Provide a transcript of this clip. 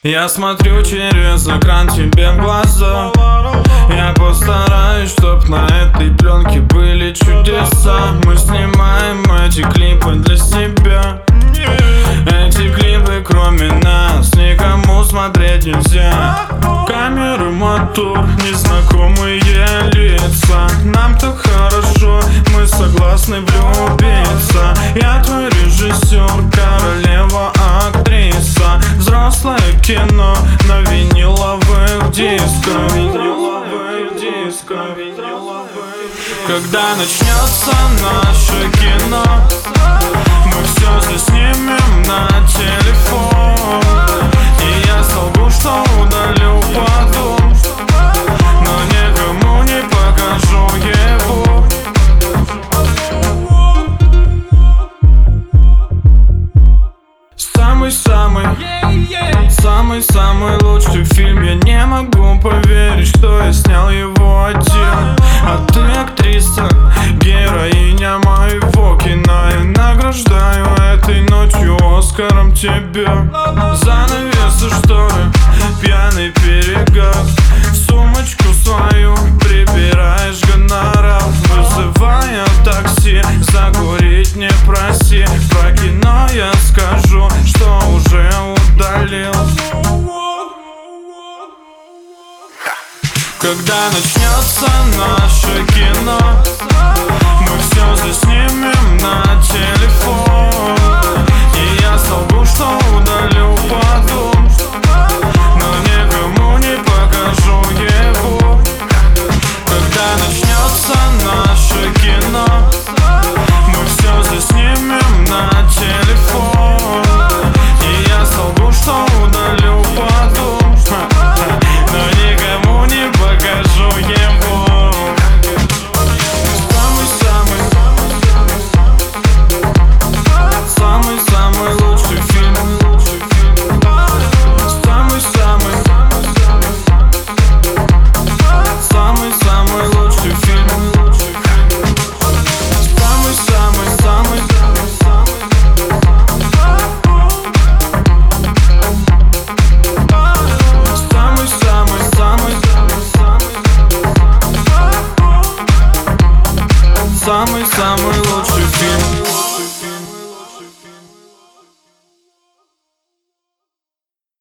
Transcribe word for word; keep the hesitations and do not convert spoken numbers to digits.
Я смотрю через экран тебе в глаза. Я постараюсь, чтоб на этой пленке были чудеса. Мы снимаем эти клипы для себя. Эти клипы кроме нас никому смотреть нельзя. Камеры, мотор, незнакомые лица. Нам так хорошо, мы согласны влюбиться. Я твой режиссер, королева, актриса. Взрослое кино на виниловых дисках. Когда начнется наше кино, мы все заснимем на телефон. И я солгу, что удалю потом, но никому не покажу его. Самый-самый, самый-самый лучший фильм. Я не могу поверить, что я снял его один. А ты актриса, героиня моего кино. Я награждаю этой ночью Оскаром тебя. Занавесы, шторы, пьяный перегар. В сумочку свою прибираешь гонорар, вызывая такси, закурить не проси. Про кино я скажу, что уже удалил. Когда начнется наше кино, мы все заснимем на телефон. И я солгу, что удалю потом,